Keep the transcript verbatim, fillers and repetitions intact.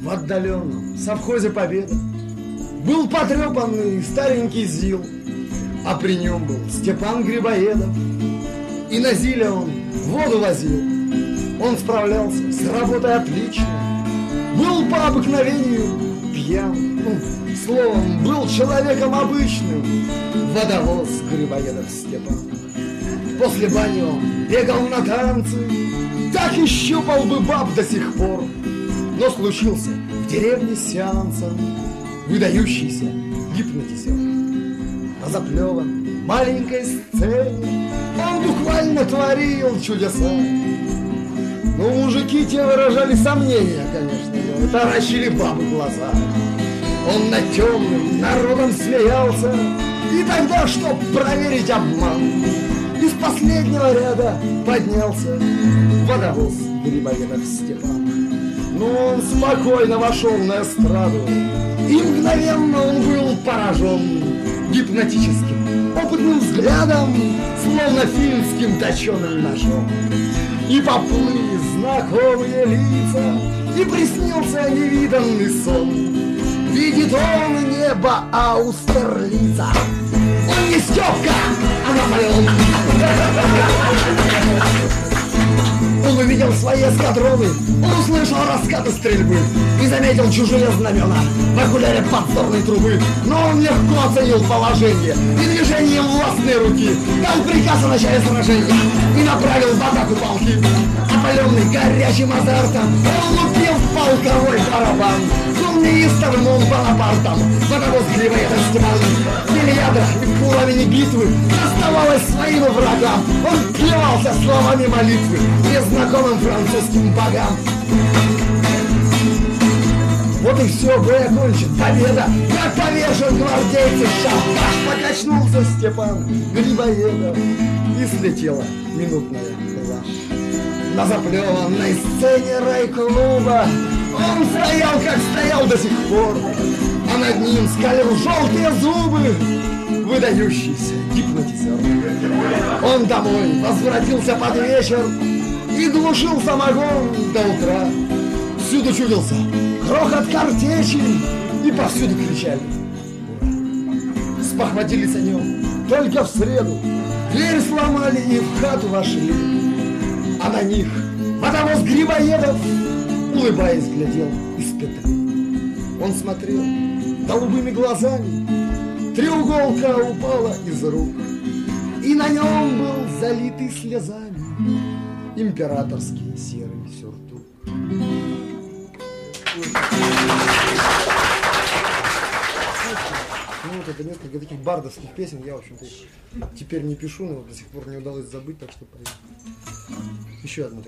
в отдаленном совхозе Победа был потрепанный старенький ЗИЛ, а при нем был Степан Грибоедов. И на ЗИЛе он воду возил. Он справлялся с работой отлично, был по обыкновению пьян, ну, словом, был человеком обычным. Водовоз Грибоедов Степан. После бани он бегал на танцы, так и щупал бы баб до сих пор. Но случился в деревне с сеансом выдающийся гипнотизер. На заплеванной маленькой сцене он буквально творил чудеса. Но мужики те выражали сомнения, конечно, но таращили бабы глаза. Он над темным народом смеялся, и тогда, чтоб проверить обман, из последнего ряда поднялся водовоз Грибоедов Степан. Но он спокойно вошел на эстраду, и мгновенно он был поражен гипнотическим, опытным взглядом, словно финским точеным ножом. И поплыли знакомые лица, и приснился невиданный сон. Видит он небо Аустерлица. Он не Степка, а Наполеон. Он увидел свои эскадроны, он услышал раскаты стрельбы и заметил чужие знамена в окуляре подзорной трубы. Но он легко оценил положение и движением властной руки дал приказ о начале сражения и направил в атаку полки. Опаленный горячим азартом, он лупил в полковой барабан. Был неистовым он Бонапартом, водовоз Грибоедов Степан. Били ядра и пламени битвы оставалось своим врагам. Он плевался словами молитвы незнакомым французским богам. Вот и все, бой окончен, победа, как повержен гвардейцы шабаш. Покачнулся Степан Грибоедов, и слетела минутная блажь. На заплеванной сцене райклуба он стоял, как стоял до сих пор, а над ним скалил желтые зубы выдающийся гипнотизер. Он домой возвратился под вечер и глушил самогон до утра. Всюду чудился грохот картечи, и повсюду кричали «Ура!». Спохватились о нем только в среду, дверь сломали и в хату вошли, а на них водовоз Грибоедов, улыбаясь, глядел из петли. Он смотрел голубыми глазами, треуголка упала из рук, и на нем был залитый слезами императорский серый сюртук. Ну вот это несколько таких бардовских песен, я, в общем-то, теперь не пишу, но до сих пор не удалось забыть, так что еще одна.